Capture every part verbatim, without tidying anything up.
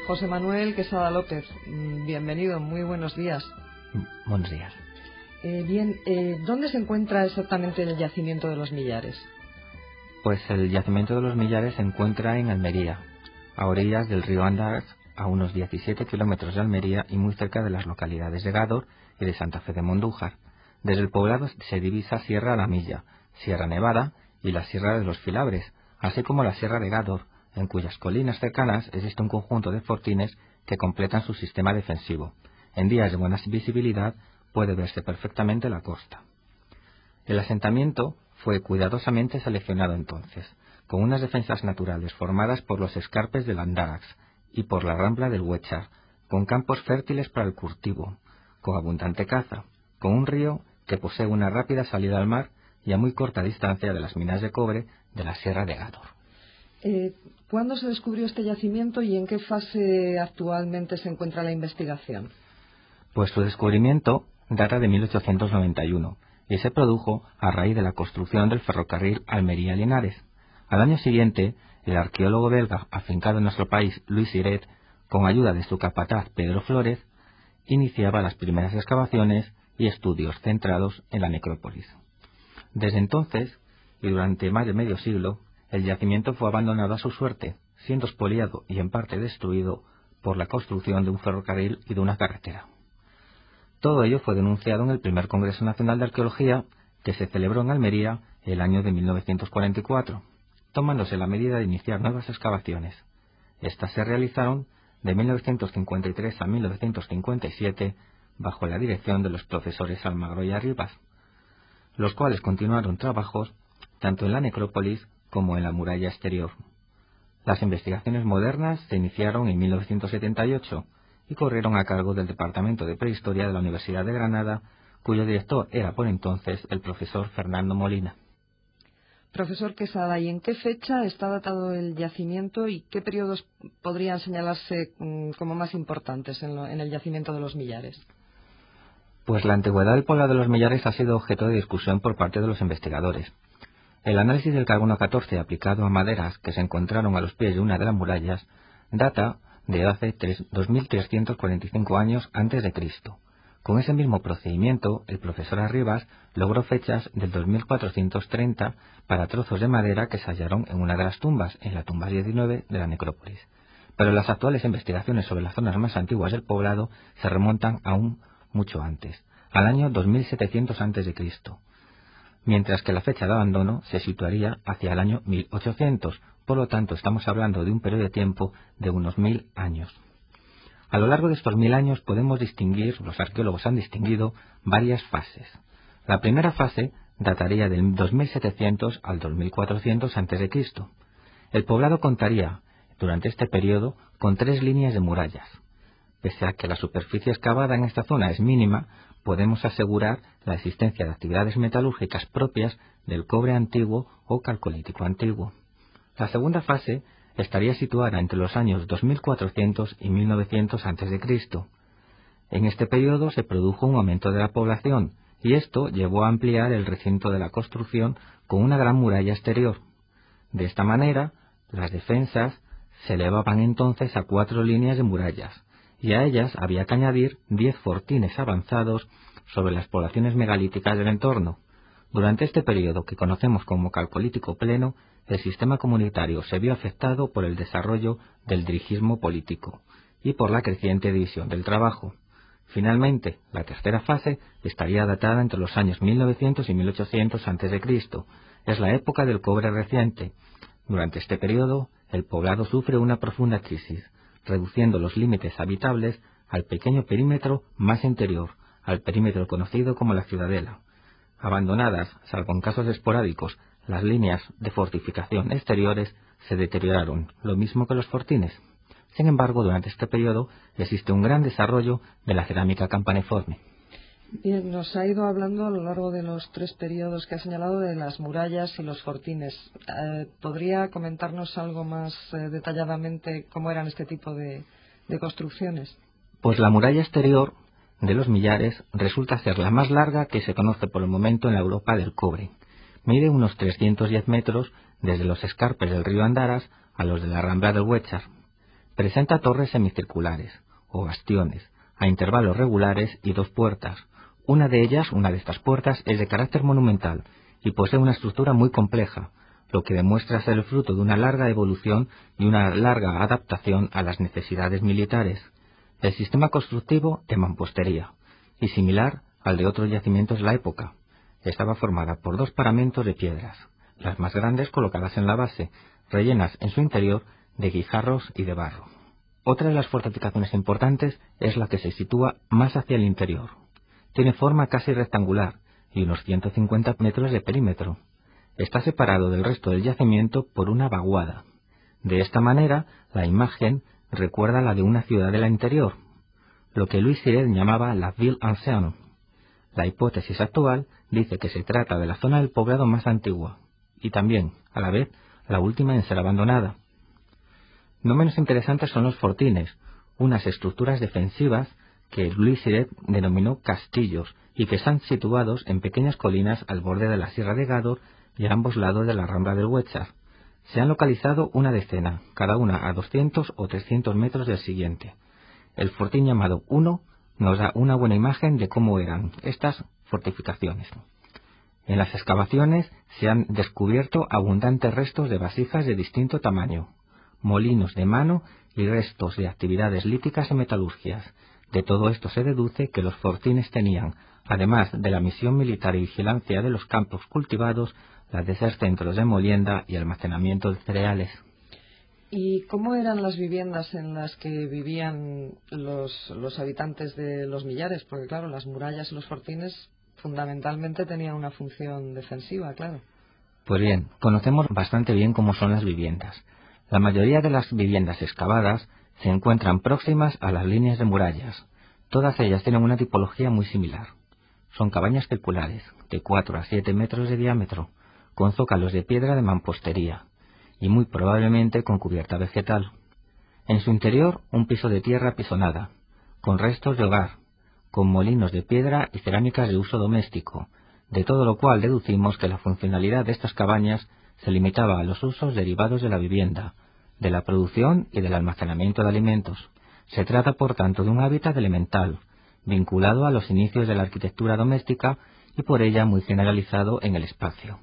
José Manuel Quesada López, bienvenido, muy buenos días. Buenos días. Eh, bien, eh, ¿dónde se encuentra exactamente el yacimiento de los Millares? Pues el yacimiento de los Millares se encuentra en Almería, a orillas del río Andaras, a unos diecisiete kilómetros de Almería y muy cerca de las localidades de Gádor y de Santa Fe de Mondújar. Desde el poblado se divisa Sierra La Milla, Sierra Nevada y la Sierra de los Filabres, así como la Sierra de Gádor, en cuyas colinas cercanas existe un conjunto de fortines que completan su sistema defensivo. En días de buena visibilidad puede verse perfectamente la costa. El asentamiento fue cuidadosamente seleccionado entonces, con unas defensas naturales formadas por los escarpes del Andarax y por la rambla del Huechar, con campos fértiles para el cultivo, con abundante caza, con un río que posee una rápida salida al mar y a muy corta distancia de las minas de cobre de la Sierra de Gádor. Eh, ¿Cuándo se descubrió este yacimiento y en qué fase actualmente se encuentra la investigación? Pues su descubrimiento data de mil ochocientos noventa y uno y se produjo a raíz de la construcción del ferrocarril Almería-Linares. Al año siguiente, el arqueólogo belga afincado en nuestro país, Louis Siret, con ayuda de su capataz Pedro Flores, iniciaba las primeras excavaciones y estudios centrados en la necrópolis. Desde entonces, y durante más de medio siglo, el yacimiento fue abandonado a su suerte, siendo expoliado y en parte destruido por la construcción de un ferrocarril y de una carretera. Todo ello fue denunciado en el primer Congreso Nacional de Arqueología que se celebró en Almería el año de mil novecientos cuarenta y cuatro, tomándose la medida de iniciar nuevas excavaciones. Estas se realizaron de mil novecientos cincuenta y tres a mil novecientos cincuenta y siete bajo la dirección de los profesores Almagro y Arribas, los cuales continuaron trabajos tanto en la necrópolis como en la muralla exterior. Las investigaciones modernas se iniciaron en mil novecientos setenta y ocho y corrieron a cargo del Departamento de Prehistoria de la Universidad de Granada, cuyo director era por entonces el profesor Fernando Molina. Profesor Quesada, ¿y en qué fecha está datado el yacimiento y qué periodos podrían señalarse mmm, como más importantes en, lo, en el yacimiento de los Millares? Pues la antigüedad del poblado de los Millares ha sido objeto de discusión por parte de los investigadores. El análisis del carbono catorce aplicado a maderas que se encontraron a los pies de una de las murallas data de hace dos mil trescientos cuarenta y cinco años antes de Cristo. Con ese mismo procedimiento, el profesor Arribas logró fechas del dos mil cuatrocientos treinta para trozos de madera que se hallaron en una de las tumbas, en la tumba diecinueve de la necrópolis. Pero las actuales investigaciones sobre las zonas más antiguas del poblado se remontan aún mucho antes, al año dos mil setecientos antes de Cristo, mientras que la fecha de abandono se situaría hacia el año mil ochocientos, por lo tanto estamos hablando de un periodo de tiempo de unos mil años. A lo largo de estos mil años podemos distinguir, los arqueólogos han distinguido varias fases. La primera fase dataría del dos mil setecientos al dos mil cuatrocientos antes de Cristo. El poblado contaría, durante este periodo, con tres líneas de murallas. Pese a que la superficie excavada en esta zona es mínima, podemos asegurar la existencia de actividades metalúrgicas propias del cobre antiguo o calcolítico antiguo. La segunda fase estaría situada entre los años dos mil cuatrocientos y mil novecientos antes de Cristo. En este periodo se produjo un aumento de la población y esto llevó a ampliar el recinto de la construcción con una gran muralla exterior. De esta manera, las defensas se elevaban entonces a cuatro líneas de murallas, y a ellas había que añadir diez fortines avanzados sobre las poblaciones megalíticas del entorno. Durante este periodo, que conocemos como Calcolítico pleno, el sistema comunitario se vio afectado por el desarrollo del dirigismo político y por la creciente división del trabajo. Finalmente, la tercera fase estaría datada entre los años mil novecientos y mil ochocientos antes de Cristo. Es la época del cobre reciente. Durante este periodo, el poblado sufre una profunda crisis, reduciendo los límites habitables al pequeño perímetro más interior, al perímetro conocido como la ciudadela. Abandonadas, salvo en casos esporádicos, las líneas de fortificación exteriores se deterioraron, lo mismo que los fortines. Sin embargo, durante este periodo existe un gran desarrollo de la cerámica campaniforme. Bien, nos ha ido hablando a lo largo de los tres periodos que ha señalado de las murallas y los fortines. Eh, ¿Podría comentarnos algo más eh, detalladamente cómo eran este tipo de, de construcciones? Pues la muralla exterior de los Millares resulta ser la más larga que se conoce por el momento en la Europa del cobre. Mide unos trescientos diez metros desde los escarpes del río Andaras a los de la rambla del Huechar. Presenta torres semicirculares, o bastiones, a intervalos regulares y dos puertas. Una de ellas, una de estas puertas, es de carácter monumental y posee una estructura muy compleja, lo que demuestra ser el fruto de una larga evolución y una larga adaptación a las necesidades militares. El sistema constructivo de mampostería, y similar al de otros yacimientos de la época. Estaba formada por dos paramentos de piedras, las más grandes colocadas en la base, rellenas en su interior de guijarros y de barro. Otra de las fortificaciones importantes es la que se sitúa más hacia el interior. Tiene forma casi rectangular y unos ciento cincuenta metros de perímetro. Está separado del resto del yacimiento por una vaguada. De esta manera, la imagen recuerda a la de una ciudad de la interior, lo que Louis Siret llamaba la Ville Ancienne. La hipótesis actual dice que se trata de la zona del poblado más antigua, y también, a la vez, la última en ser abandonada. No menos interesantes son los fortines, unas estructuras defensivas que Louis Siret denominó castillos y que están situados en pequeñas colinas al borde de la Sierra de Gádor y a ambos lados de la Rambla del Huéchar. Se han localizado una decena, cada una a doscientos o trescientos metros del siguiente. El fortín llamado uno nos da una buena imagen de cómo eran estas fortificaciones. En las excavaciones se han descubierto abundantes restos de vasijas de distinto tamaño, molinos de mano y restos de actividades líticas y metalurgias. De todo esto se deduce que los fortines tenían, además de la misión militar y vigilancia de los campos cultivados, las de ser centros de molienda y almacenamiento de cereales. ¿Y cómo eran las viviendas en las que vivían los, los habitantes de los millares? Porque claro, las murallas y los fortines fundamentalmente tenían una función defensiva, claro. Pues bien, conocemos bastante bien cómo son las viviendas. La mayoría de las viviendas excavadas se encuentran próximas a las líneas de murallas. Todas ellas tienen una tipología muy similar. Son cabañas circulares, de cuatro a siete metros de diámetro, con zócalos de piedra de mampostería, y muy probablemente con cubierta vegetal. En su interior, un piso de tierra pisonada, con restos de hogar, con molinos de piedra y cerámicas de uso doméstico, de todo lo cual deducimos que la funcionalidad de estas cabañas se limitaba a los usos derivados de la vivienda, de la producción y del almacenamiento de alimentos. Se trata, por tanto, de un hábitat elemental, vinculado a los inicios de la arquitectura doméstica y por ella muy generalizado en el espacio.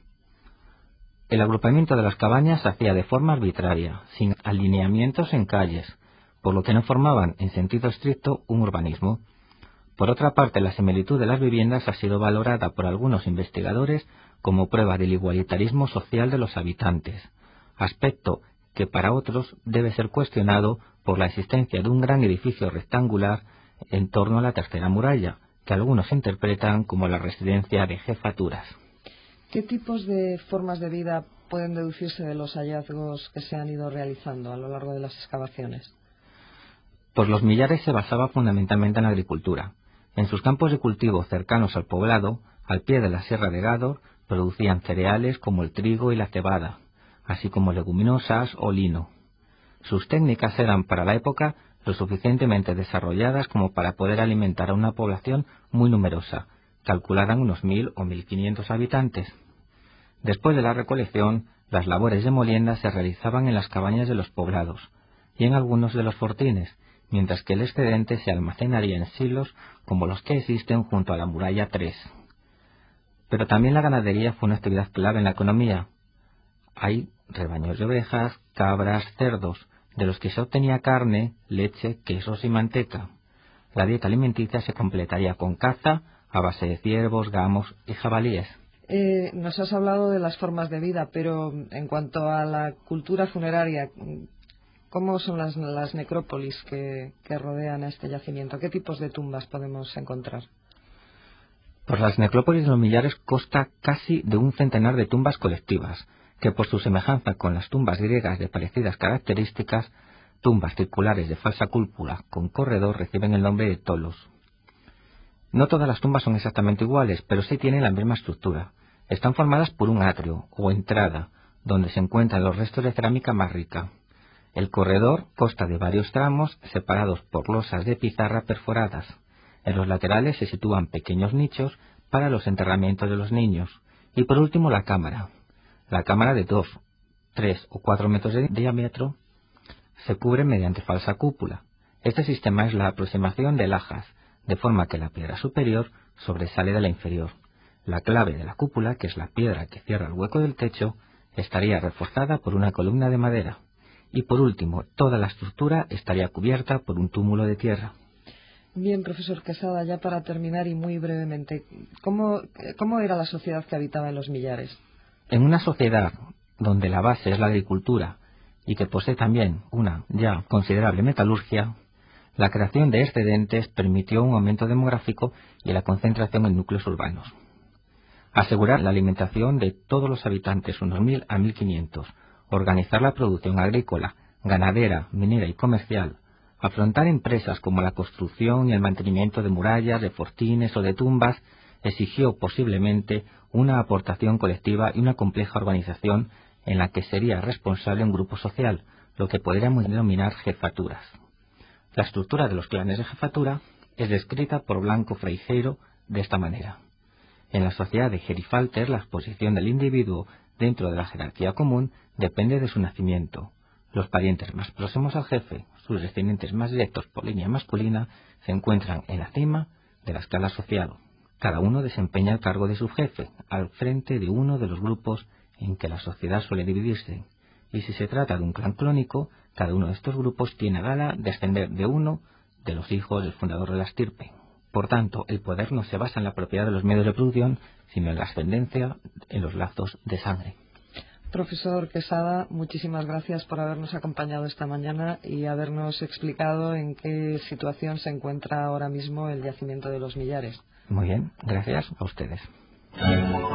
El agrupamiento de las cabañas se hacía de forma arbitraria, sin alineamientos en calles, por lo que no formaban en sentido estricto un urbanismo. Por otra parte, la similitud de las viviendas ha sido valorada por algunos investigadores como prueba del igualitarismo social de los habitantes, aspecto que para otros debe ser cuestionado por la existencia de un gran edificio rectangular en torno a la tercera muralla, que algunos interpretan como la residencia de jefaturas. ¿Qué tipos de formas de vida pueden deducirse de los hallazgos que se han ido realizando a lo largo de las excavaciones? Pues los millares se basaba fundamentalmente en la agricultura. En sus campos de cultivo cercanos al poblado, al pie de la Sierra de Gádor, producían cereales como el trigo y la cebada, así como leguminosas o lino. Sus técnicas eran para la época lo suficientemente desarrolladas como para poder alimentar a una población muy numerosa, calculaban unos mil o mil quinientos habitantes. Después de la recolección, las labores de molienda se realizaban en las cabañas de los poblados y en algunos de los fortines, mientras que el excedente se almacenaría en silos como los que existen junto a la muralla tres. Pero también la ganadería fue una actividad clave en la economía. Hay rebaños de ovejas, cabras, cerdos, de los que se obtenía carne, leche, quesos y manteca. La dieta alimenticia se completaría con caza a base de ciervos, gamos y jabalíes. Eh, nos has hablado de las formas de vida, pero en cuanto a la cultura funeraria, ¿cómo son las, las necrópolis que, que rodean a este yacimiento? ¿Qué tipos de tumbas podemos encontrar? Pues las necrópolis de los millares consta casi de un centenar de tumbas colectivas, que por su semejanza con las tumbas griegas de parecidas características, tumbas circulares de falsa cúpula con corredor, reciben el nombre de tolos. No todas las tumbas son exactamente iguales, pero sí tienen la misma estructura. Están formadas por un atrio o entrada, donde se encuentran los restos de cerámica más rica. El corredor consta de varios tramos separados por losas de pizarra perforadas. En los laterales se sitúan pequeños nichos para los enterramientos de los niños. Y por último la cámara. La cámara de dos, tres o cuatro metros de diámetro, se cubre mediante falsa cúpula. Este sistema es la aproximación de lajas, de forma que la piedra superior sobresale de la inferior. La clave de la cúpula, que es la piedra que cierra el hueco del techo, estaría reforzada por una columna de madera. Y por último, toda la estructura estaría cubierta por un túmulo de tierra. Bien, profesor Quesada, ya para terminar y muy brevemente, ¿cómo, cómo era la sociedad que habitaba en Los Millares? En una sociedad donde la base es la agricultura y que posee también una ya considerable metalurgia, la creación de excedentes permitió un aumento demográfico y la concentración en núcleos urbanos. Asegurar la alimentación de todos los habitantes, unos mil a mil quinientos, organizar la producción agrícola, ganadera, minera y comercial, afrontar empresas como la construcción y el mantenimiento de murallas, de fortines o de tumbas, exigió posiblemente una aportación colectiva y una compleja organización en la que sería responsable un grupo social, lo que podríamos denominar jefaturas. La estructura de los clanes de jefatura es descrita por Blanco Fraijeiro de esta manera. En la sociedad de Gerifalter, la posición del individuo dentro de la jerarquía común depende de su nacimiento. Los parientes más próximos al jefe, sus descendientes más directos por línea masculina, se encuentran en la cima de la escala social. Cada uno desempeña el cargo de subjefe, al frente de uno de los grupos en que la sociedad suele dividirse. Y si se trata de un clan clónico, cada uno de estos grupos tiene a gala descender de uno de los hijos del fundador de la estirpe. Por tanto, el poder no se basa en la propiedad de los medios de producción, sino en la ascendencia, en los lazos de sangre. Profesor Quesada, muchísimas gracias por habernos acompañado esta mañana y habernos explicado en qué situación se encuentra ahora mismo el yacimiento de Los Millares. Muy bien, gracias a ustedes.